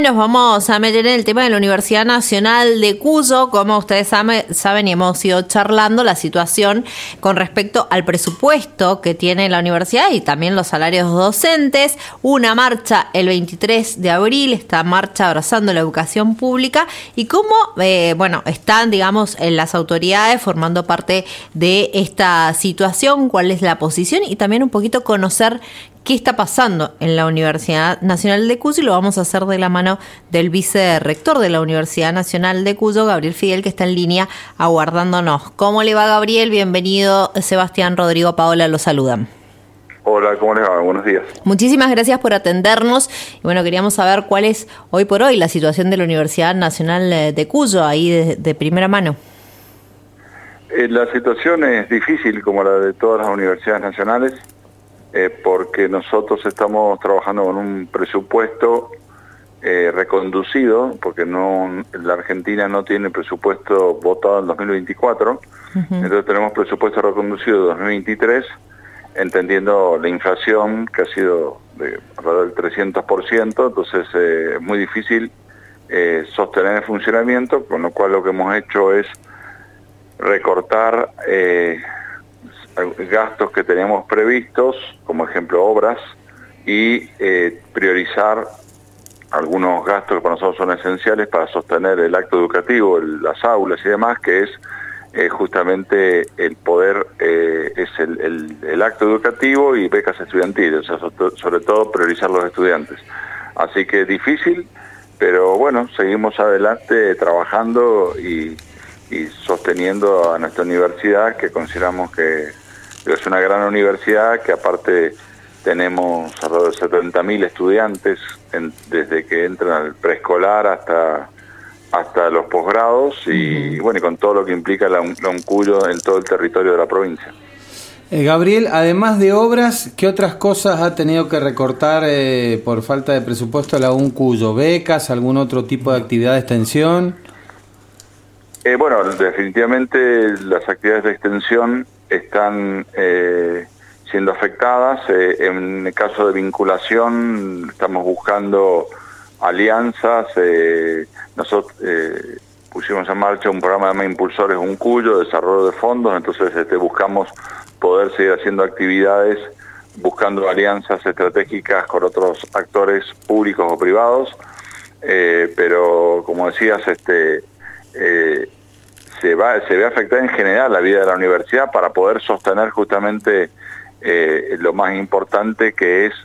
Nos vamos a meter en el tema de la Universidad Nacional de Cuyo. Como ustedes saben y hemos ido charlando, la situación con respecto al presupuesto que tiene la universidad y también los salarios docentes. Una marcha el 23 de abril, esta marcha abrazando la educación pública, y cómo están, digamos, las autoridades formando parte de esta situación, cuál es la posición y también un poquito conocer qué está pasando en la Universidad Nacional de Cuyo, y lo vamos a hacer de la mano del vicerrector de la Universidad Nacional de Cuyo, Gabriel Fidel, que está en línea aguardándonos. ¿Cómo le va, Gabriel? Bienvenido. Sebastián, Rodrigo, Paola los saludan. Hola, ¿cómo les va? Buenos días. Muchísimas gracias por atendernos. Y bueno, queríamos saber cuál es hoy por hoy la situación de la Universidad Nacional de Cuyo, ahí de primera mano. La situación es difícil, como la de todas las universidades nacionales, porque nosotros estamos trabajando con un presupuesto reconducido, porque la Argentina no tiene presupuesto votado en 2024, entonces tenemos presupuesto reconducido de 2023, entendiendo la inflación que ha sido de alrededor del 300%, entonces es muy difícil sostener el funcionamiento, con lo cual lo que hemos hecho es recortar gastos que teníamos previstos, como ejemplo obras, y priorizar algunos gastos que para nosotros son esenciales para sostener el acto educativo, las aulas y demás, que es justamente el poder, es el acto educativo y becas estudiantiles, o sea, sobre todo priorizar los estudiantes. Así que es difícil, pero bueno, seguimos adelante trabajando y sosteniendo a nuestra universidad, que consideramos que es una gran universidad, que aparte tenemos alrededor de 70.000 estudiantes desde que entran al preescolar hasta los posgrados, y bueno, y con todo lo que implica la UNCUYO en todo el territorio de la provincia. Gabriel, además de obras, ¿qué otras cosas ha tenido que recortar por falta de presupuesto la UNCUYO? ¿Becas? ¿Algún otro tipo de actividad de extensión? Bueno, definitivamente las actividades de extensión están siendo afectadas. En el caso de vinculación estamos buscando alianzas. Nosotros pusimos en marcha un programa de Impulsores UNCUYO, desarrollo de fondos, entonces buscamos poder seguir haciendo actividades, buscando alianzas estratégicas con otros actores públicos o privados, pero como decías, se ve afectada en general la vida de la universidad para poder sostener justamente lo más importante, que es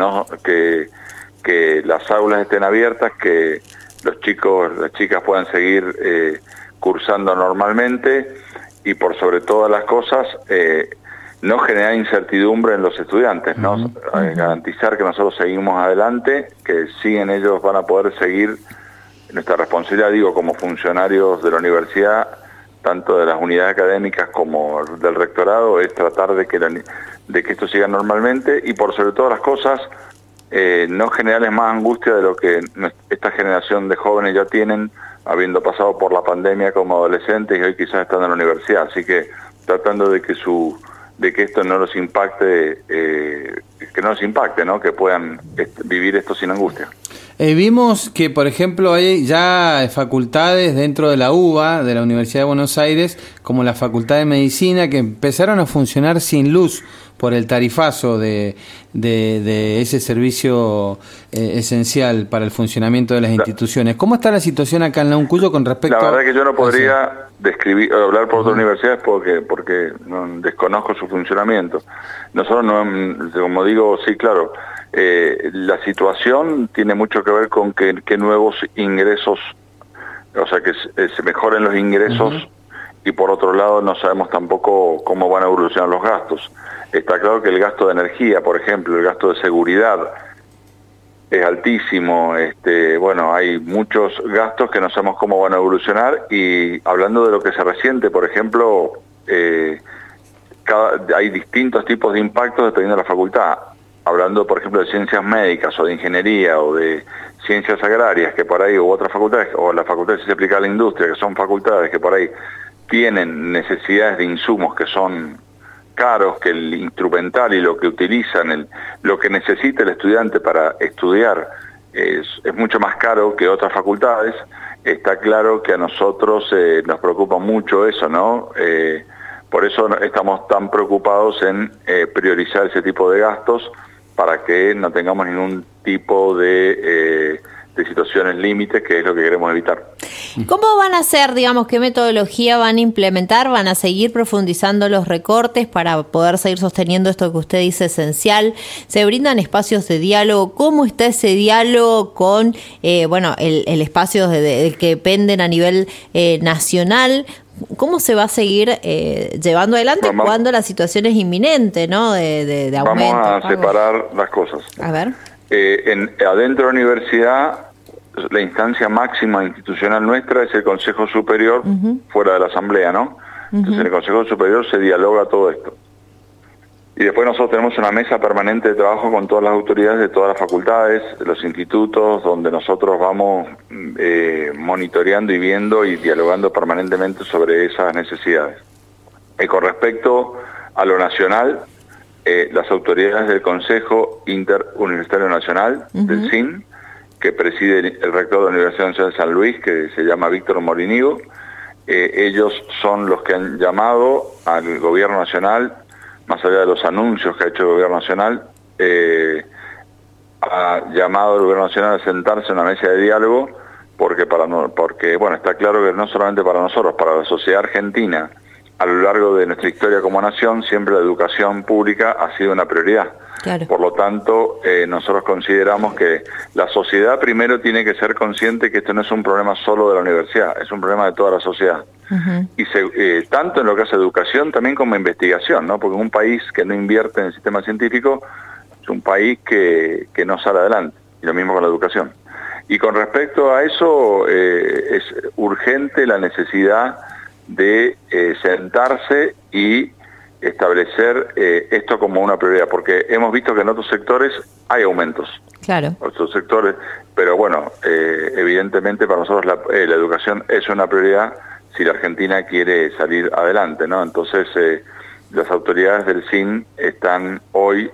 que las aulas estén abiertas, que los chicos, las chicas puedan seguir cursando normalmente, y por sobre todas las cosas no generar incertidumbre en los estudiantes, ¿no? Garantizar que nosotros seguimos adelante, que siguen, ellos van a poder seguir. Nuestra responsabilidad, digo, como funcionarios de la universidad, tanto de las unidades académicas como del rectorado, es tratar de que esto siga normalmente, y por sobre todas las cosas, no generarles más angustia de lo que esta generación de jóvenes ya tienen, habiendo pasado por la pandemia como adolescentes y hoy quizás están en la universidad. Así que tratando de que esto no los impacte, ¿no? Que puedan vivir esto sin angustia. Vimos que, por ejemplo, hay ya facultades dentro de la UBA, de la Universidad de Buenos Aires, como la Facultad de Medicina, que empezaron a funcionar sin luz por el tarifazo de ese servicio esencial para el funcionamiento de las instituciones. ¿Cómo está la situación acá en la UNCUYO con respecto a...? La verdad que yo no podría hablar por otras universidades porque no desconozco su funcionamiento. Nosotros, como digo, sí, claro, la situación tiene mucho que ver con que nuevos ingresos, o sea, que se mejoren los ingresos, y por otro lado no sabemos tampoco cómo van a evolucionar los gastos. Está claro que el gasto de energía, por ejemplo, el gasto de seguridad es altísimo. Bueno, hay muchos gastos que no sabemos cómo van a evolucionar, y hablando de lo que se resiente, por ejemplo, hay distintos tipos de impactos dependiendo de la facultad. Hablando, por ejemplo, de ciencias médicas o de ingeniería o de ciencias agrarias, que por ahí, u otras facultades, o la facultad de ciencia aplicada a la industria, que son facultades que por ahí tienen necesidades de insumos que son caros, que el instrumental y lo que utilizan, lo que necesita el estudiante para estudiar es mucho más caro que otras facultades. Está claro que a nosotros nos preocupa mucho eso, ¿no? Por eso estamos tan preocupados en priorizar ese tipo de gastos para que no tengamos ningún tipo de situaciones límites, que es lo que queremos evitar. ¿Cómo van a hacer, digamos, qué metodología van a implementar? ¿Van a seguir profundizando los recortes para poder seguir sosteniendo esto que usted dice esencial? ¿Se brindan espacios de diálogo? ¿Cómo está ese diálogo con, el espacio del que dependen a nivel nacional? ¿Cómo se va a seguir llevando adelante cuando la situación es inminente, ¿no? De aumento. Vamos a separar las cosas. A ver. Adentro de la universidad, la instancia máxima institucional nuestra es el Consejo Superior, fuera de la Asamblea, ¿no? Entonces en el Consejo Superior se dialoga todo esto. Y después nosotros tenemos una mesa permanente de trabajo con todas las autoridades de todas las facultades, de los institutos, donde nosotros vamos monitoreando y viendo y dialogando permanentemente sobre esas necesidades. Con respecto a lo nacional, las autoridades del Consejo Interuniversitario Nacional, del CIN, que preside el rector de la Universidad Nacional de San Luis, que se llama Víctor Morinigo, ellos son los que han llamado al gobierno nacional, más allá de los anuncios que ha hecho el gobierno nacional, ha llamado al gobierno nacional a sentarse en una mesa de diálogo, porque está claro que no solamente para nosotros, para la sociedad argentina, a lo largo de nuestra historia como nación, siempre la educación pública ha sido una prioridad. Claro. Por lo tanto, nosotros consideramos que la sociedad primero tiene que ser consciente que esto no es un problema solo de la universidad, es un problema de toda la sociedad. Y tanto en lo que hace educación, también como investigación, ¿no? Porque un país que no invierte en el sistema científico es un país que no sale adelante, y lo mismo con la educación. Y con respecto a eso, es urgente la necesidad de sentarse y establecer esto como una prioridad, porque hemos visto que en otros sectores hay aumentos. Claro. Otros sectores, pero bueno, evidentemente para nosotros la educación es una prioridad si la Argentina quiere salir adelante, ¿no? Entonces, las autoridades del CIN están hoy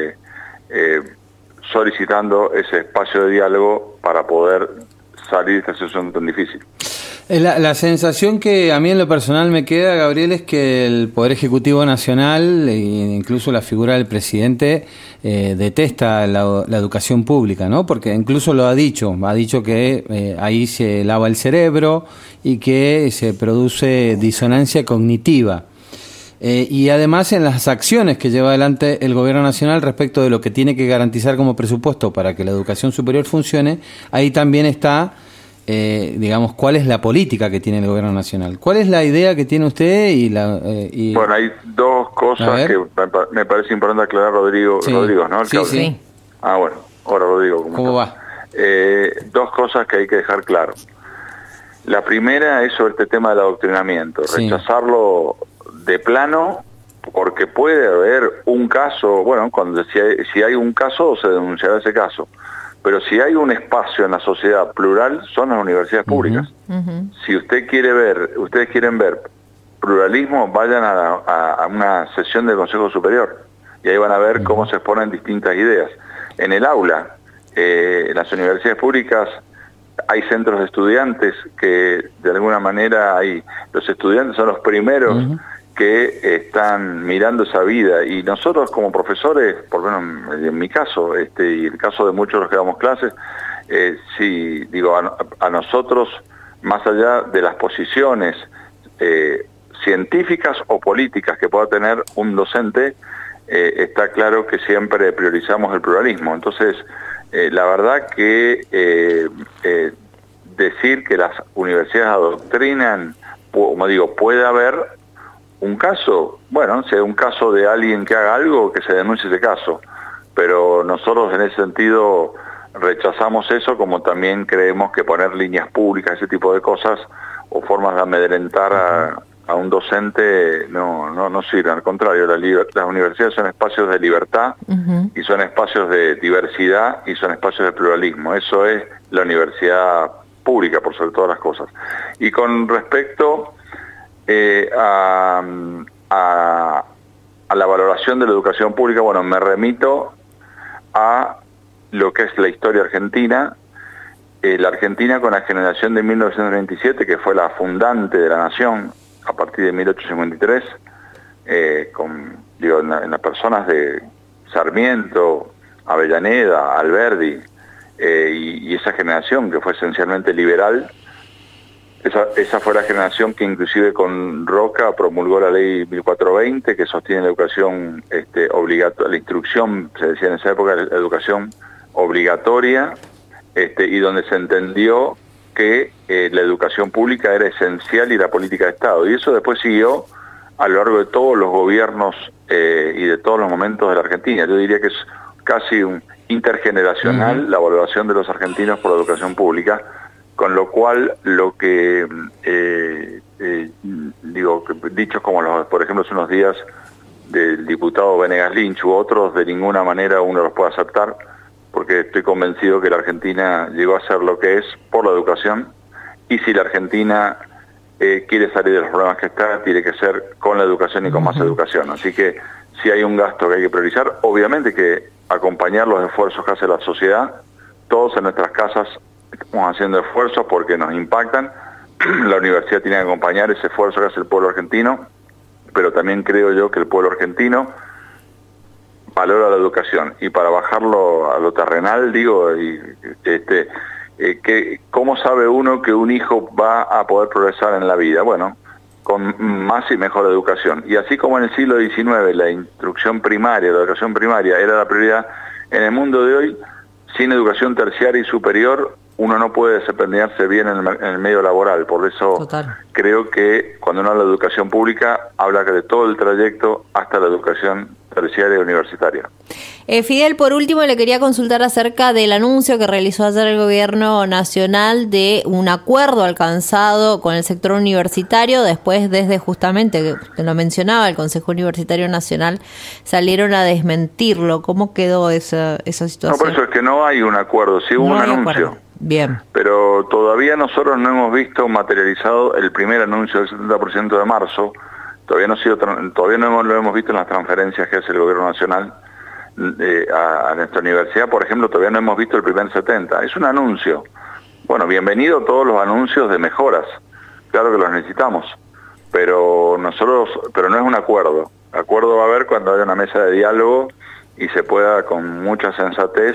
solicitando ese espacio de diálogo para poder salir de esta situación tan difícil. La sensación que a mí en lo personal me queda, Gabriel, es que el Poder Ejecutivo Nacional, e incluso la figura del presidente, detesta la educación pública, ¿no? Porque incluso lo ha dicho que ahí se lava el cerebro y que se produce disonancia cognitiva. Y además en las acciones que lleva adelante el Gobierno Nacional respecto de lo que tiene que garantizar como presupuesto para que la educación superior funcione, ahí también está... cuál es la política que tiene el gobierno nacional. ¿Cuál es la idea que tiene usted? Bueno, hay dos cosas que me parece importante aclarar, Rodrigo, ¿no? Sí. Ah, bueno, ahora Rodrigo. ¿Cómo va? Dos cosas que hay que dejar claro. La primera es sobre este tema del adoctrinamiento, rechazarlo de plano, porque puede haber un caso, si hay un caso, se denunciará ese caso. Pero si hay un espacio en la sociedad plural, son las universidades públicas. Si ustedes quieren ver pluralismo, vayan a una sesión del Consejo Superior y ahí van a ver cómo se exponen distintas ideas. En el aula, en las universidades públicas, hay centros de estudiantes que de alguna manera los estudiantes son los primeros que están mirando esa vida, y nosotros como profesores, por lo menos en mi caso, y el caso de muchos de los que damos clases, a nosotros, más allá de las posiciones científicas o políticas que pueda tener un docente, está claro que siempre priorizamos el pluralismo. Entonces, la verdad que decir que las universidades adoctrinan, puede haber un caso, si hay un caso de alguien que haga algo, que se denuncie ese caso, pero nosotros en ese sentido rechazamos eso, como también creemos que poner líneas públicas, ese tipo de cosas, o formas de amedrentar a un docente no sirven. Al contrario, las universidades son espacios de libertad y son espacios de diversidad y son espacios de pluralismo. Eso es la universidad pública, por sobre todas las cosas. Y con respecto a la valoración de la educación pública, me remito a lo que es la historia argentina. La Argentina con la generación de 1927, que fue la fundante de la nación a partir de 1853, en las personas de Sarmiento, Avellaneda, Alberdi, y esa generación que fue esencialmente liberal. Esa fue la generación que inclusive con Roca promulgó la ley 1420, que sostiene la educación obligatoria, la instrucción, se decía en esa época, la educación obligatoria, y donde se entendió que la educación pública era esencial y la política de Estado. Y eso después siguió a lo largo de todos los gobiernos y de todos los momentos de la Argentina. Yo diría que es casi un intergeneracional la valoración de los argentinos por la educación pública, con lo cual lo que dichos como por ejemplo hace unos días del diputado Venegas Lynch u otros, de ninguna manera uno los puede aceptar, porque estoy convencido que la Argentina llegó a ser lo que es por la educación, y si la Argentina quiere salir de los problemas que está, tiene que ser con la educación y con más educación. Así que si hay un gasto que hay que priorizar, obviamente que acompañar los esfuerzos que hace la sociedad. Todos en nuestras casas estamos haciendo esfuerzos porque nos impactan. La universidad tiene que acompañar ese esfuerzo que hace el pueblo argentino, pero también creo yo que el pueblo argentino valora la educación. Y para bajarlo a lo terrenal, ¿cómo sabe uno que un hijo va a poder progresar en la vida? Bueno, con más y mejor educación. Y así como en el siglo XIX la instrucción primaria, la educación primaria era la prioridad, en el mundo de hoy, sin educación terciaria y superior, uno no puede desempeñarse bien en el medio laboral. Por eso creo que cuando uno habla de educación pública, habla de todo el trayecto hasta la educación terciaria y universitaria. Fidel, por último, le quería consultar acerca del anuncio que realizó ayer el Gobierno Nacional de un acuerdo alcanzado con el sector universitario. Después, desde justamente, que lo mencionaba, el Consejo Universitario Nacional, salieron a desmentirlo. ¿Cómo quedó esa situación? No, por eso es que no hay un acuerdo, sí hubo un anuncio. Acuerdo. Bien. Pero todavía nosotros no hemos visto materializado el primer anuncio del 70% de marzo. Todavía no lo hemos visto en las transferencias que hace el Gobierno Nacional a nuestra universidad. Por ejemplo, todavía no hemos visto el primer 70%. Es un anuncio. Bueno, bienvenido todos los anuncios de mejoras. Claro que los necesitamos. Pero no es un acuerdo. Acuerdo va a haber cuando haya una mesa de diálogo y se pueda con mucha sensatez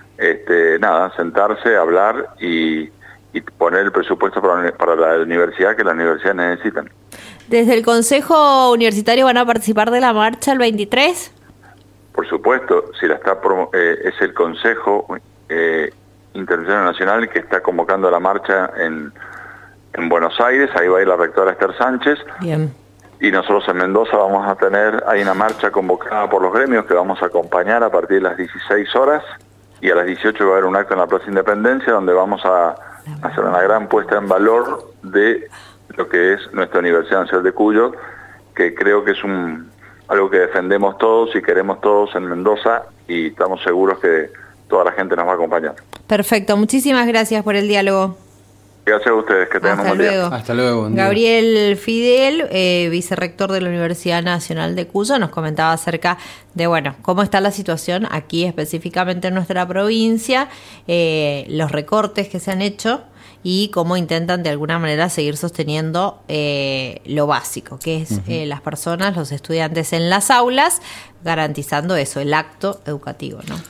sentarse, hablar y poner el presupuesto para la universidad que las universidades necesitan. ¿Desde el Consejo Universitario van a participar de la marcha el 23? Por supuesto, si es el Consejo Internacional Nacional que está convocando la marcha en Buenos Aires. Ahí va a ir la rectora Esther Sánchez. Bien. Y nosotros en Mendoza vamos a hay una marcha convocada por los gremios que vamos a acompañar a partir de las 16 horas, y a las 18 va a haber un acto en la Plaza Independencia donde vamos a hacer una gran puesta en valor de lo que es nuestra Universidad Nacional de Cuyo, que creo que es algo que defendemos todos y queremos todos en Mendoza, y estamos seguros que toda la gente nos va a acompañar. Perfecto, muchísimas gracias por el diálogo. Gracias a ustedes, que tengan un buen día. Hasta luego. Buen día. Gabriel Fidel, vicerrector de la Universidad Nacional de Cuyo, nos comentaba acerca de, cómo está la situación aquí específicamente en nuestra provincia, los recortes que se han hecho y cómo intentan de alguna manera seguir sosteniendo lo básico, que es las personas, los estudiantes en las aulas, garantizando eso, el acto educativo, ¿no?